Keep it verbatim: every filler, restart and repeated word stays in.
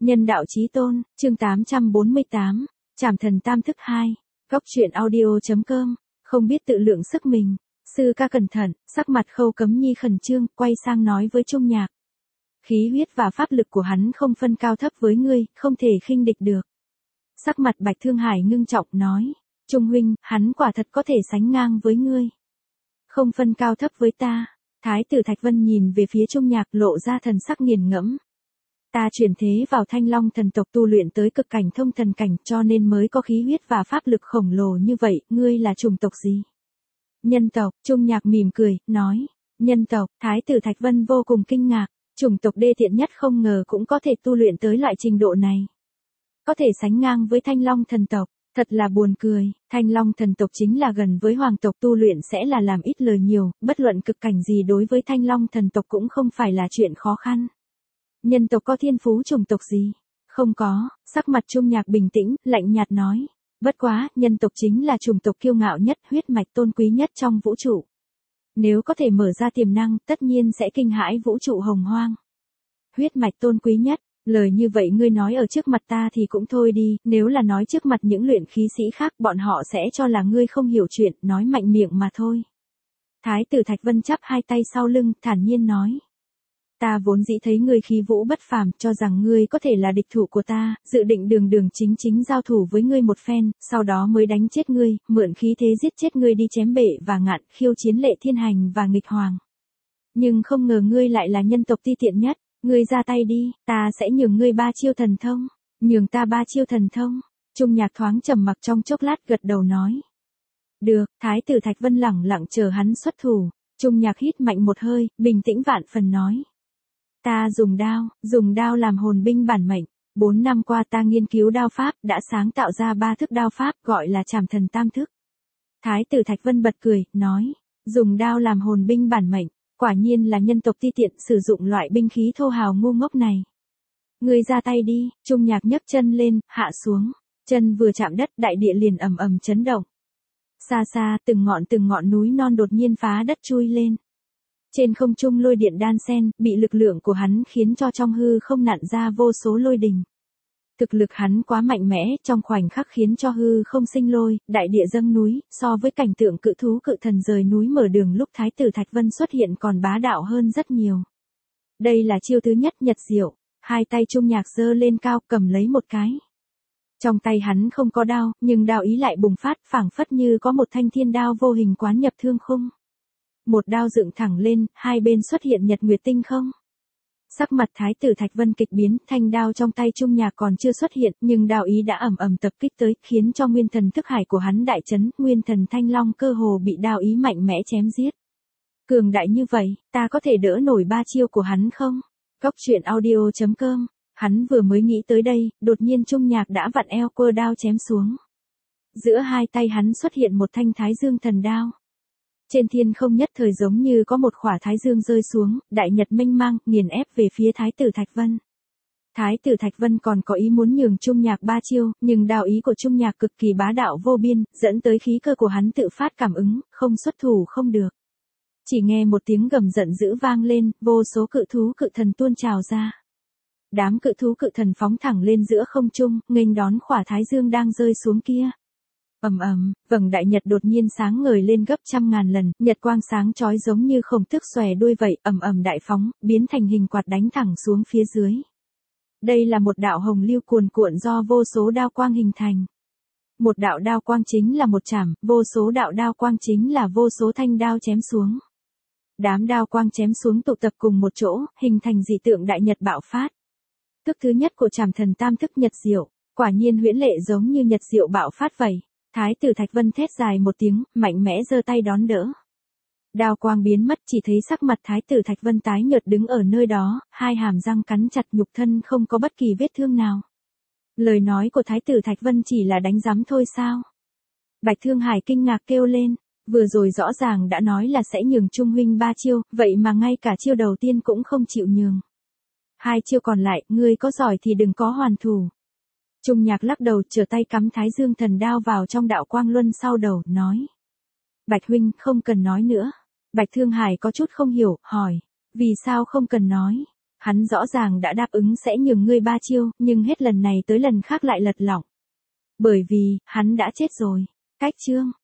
Nhân đạo chí tôn, chương tám trăm bốn mươi tám, Trảm thần tam thức hai, Góc truyện audio.com, không biết tự lượng sức mình. Sư ca cẩn thận, sắc mặt Khâu Cấm Nhi khẩn trương, quay sang nói với Trung Nhạc. Khí huyết và pháp lực của hắn không phân cao thấp với ngươi, không thể khinh địch được. Sắc mặt Bạch Thương Hải ngưng trọng nói, Trung huynh, hắn quả thật có thể sánh ngang với ngươi. Không phân cao thấp với ta. Thái tử Thạch Vân nhìn về phía Trung Nhạc lộ ra thần sắc nghiền ngẫm. Ta chuyển thế vào Thanh Long thần tộc tu luyện tới cực cảnh thông thần cảnh cho nên mới có khí huyết và pháp lực khổng lồ như vậy, ngươi là chủng tộc gì? Nhân tộc, Trung Nhạc mỉm cười, nói, nhân tộc, Thái tử Thạch Vân vô cùng kinh ngạc, chủng tộc đê tiện nhất không ngờ cũng có thể tu luyện tới loại trình độ này. Có thể sánh ngang với Thanh Long thần tộc, thật là buồn cười, Thanh Long thần tộc chính là gần với hoàng tộc tu luyện sẽ là làm ít lời nhiều, bất luận cực cảnh gì đối với Thanh Long thần tộc cũng không phải là chuyện khó khăn. Nhân tộc có thiên phú chủng tộc gì? Không có, sắc mặt Trung Nhạc bình tĩnh, lạnh nhạt nói. Bất quá, nhân tộc chính là chủng tộc kiêu ngạo nhất, huyết mạch tôn quý nhất trong vũ trụ. Nếu có thể mở ra tiềm năng, tất nhiên sẽ kinh hãi vũ trụ hồng hoang. Huyết mạch tôn quý nhất, lời như vậy ngươi nói ở trước mặt ta thì cũng thôi đi, nếu là nói trước mặt những luyện khí sĩ khác bọn họ sẽ cho là ngươi không hiểu chuyện, nói mạnh miệng mà thôi. Thái tử Thạch Vân chắp hai tay sau lưng, thản nhiên nói. Ta vốn dĩ thấy ngươi khí vũ bất phàm, cho rằng ngươi có thể là địch thủ của ta, dự định đường đường chính chính giao thủ với ngươi một phen, sau đó mới đánh chết ngươi, mượn khí thế giết chết ngươi đi chém bể và ngạn, khiêu chiến Lệ Thiên Hành và nghịch hoàng. Nhưng không ngờ ngươi lại là nhân tộc ti tiện nhất, ngươi ra tay đi, ta sẽ nhường ngươi ba chiêu thần thông, nhường ta ba chiêu thần thông. Trung Nhạc thoáng trầm mặc trong chốc lát gật đầu nói. Được, Thái tử Thạch Vân lẳng lặng chờ hắn xuất thủ, Trung Nhạc hít mạnh một hơi, bình tĩnh vạn phần nói. Ta dùng đao, dùng đao làm hồn binh bản mệnh. Bốn năm qua ta nghiên cứu đao pháp, đã sáng tạo ra ba thức đao pháp gọi là Trảm thần tam thức. Thái tử Thạch Vân bật cười, nói, dùng đao làm hồn binh bản mệnh, quả nhiên là nhân tộc ti tiện sử dụng loại binh khí thô hào ngu ngốc này. Ngươi ra tay đi, Trung Nhạc nhấc chân lên, hạ xuống, chân vừa chạm đất đại địa liền ầm ầm chấn động. Xa xa từng ngọn từng ngọn núi non đột nhiên phá đất chui lên. Trên không trung lôi điện đan xen, bị lực lượng của hắn khiến cho trong hư không nặn ra vô số lôi đình. Thực lực hắn quá mạnh mẽ, trong khoảnh khắc khiến cho hư không sinh lôi, đại địa dâng núi, so với cảnh tượng cự thú cự thần rời núi mở đường lúc Thái tử Thạch Vân xuất hiện còn bá đạo hơn rất nhiều. Đây là chiêu thứ nhất Nhật Diệu, hai tay Trung Nhạc giơ lên cao cầm lấy một cái. Trong tay hắn không có đao, nhưng đao ý lại bùng phát phảng phất như có một thanh thiên đao vô hình quán nhập thương khung. Một đao dựng thẳng lên, hai bên xuất hiện nhật nguyệt tinh không. Sắc mặt Thái tử Thạch Vân kịch biến, thanh đao trong tay Trung Nhạc còn chưa xuất hiện, nhưng đao ý đã ầm ầm tập kích tới, khiến cho nguyên thần thức hải của hắn đại chấn, nguyên thần Thanh Long cơ hồ bị đao ý mạnh mẽ chém giết. Cường đại như vậy, ta có thể đỡ nổi ba chiêu của hắn không? Góc truyện audio.com, hắn vừa mới nghĩ tới đây, đột nhiên Trung Nhạc đã vặn eo quơ đao chém xuống. Giữa hai tay hắn xuất hiện một thanh Thái Dương thần đao. Trên thiên không nhất thời giống như có một khỏa thái dương rơi xuống, đại nhật mênh mang, nghiền ép về phía Thái tử Thạch Vân. Thái tử Thạch Vân còn có ý muốn nhường Trung Nhạc ba chiêu, nhưng đạo ý của Trung Nhạc cực kỳ bá đạo vô biên, dẫn tới khí cơ của hắn tự phát cảm ứng, không xuất thủ không được. Chỉ nghe một tiếng gầm giận dữ vang lên, vô số cự thú cự thần tuôn trào ra. Đám cự thú cự thần phóng thẳng lên giữa không trung, nghênh đón khỏa thái dương đang rơi xuống kia. Ầm ầm, vầng đại nhật đột nhiên sáng ngời lên gấp trăm ngàn lần, nhật quang sáng chói giống như khổng tước xòe đuôi vậy, ầm ầm đại phóng, biến thành hình quạt đánh thẳng xuống phía dưới. Đây là một đạo hồng lưu cuồn cuộn do vô số đao quang hình thành. Một đạo đao quang chính là một chảm, vô số đạo đao quang chính là vô số thanh đao chém xuống. Đám đao quang chém xuống tụ tập cùng một chỗ, hình thành dị tượng đại nhật bạo phát. Thức thứ nhất của Trảm thần tam thức Nhật Diệu, quả nhiên huyễn lệ giống như Nhật Diệu bạo phát vậy. Thái tử Thạch Vân thét dài một tiếng, mạnh mẽ giơ tay đón đỡ. Đao quang biến mất, chỉ thấy sắc mặt Thái tử Thạch Vân tái nhợt đứng ở nơi đó, hai hàm răng cắn chặt, nhục thân không có bất kỳ vết thương nào. Lời nói của Thái tử Thạch Vân chỉ là đánh giám thôi sao? Bạch Thương Hải kinh ngạc kêu lên, vừa rồi rõ ràng đã nói là sẽ nhường Trung huynh ba chiêu, vậy mà ngay cả chiêu đầu tiên cũng không chịu nhường. Hai chiêu còn lại, ngươi có giỏi thì đừng có hoàn thủ. Trung Nhạc lắc đầu, trở tay cắm Thái Dương thần đao vào trong đạo quang luân sau đầu, nói. Bạch huynh, không cần nói nữa. Bạch Thương Hải có chút không hiểu, hỏi. Vì sao không cần nói? Hắn rõ ràng đã đáp ứng sẽ nhường ngươi ba chiêu, nhưng hết lần này tới lần khác lại lật lọng. Bởi vì, hắn đã chết rồi. Cách chương.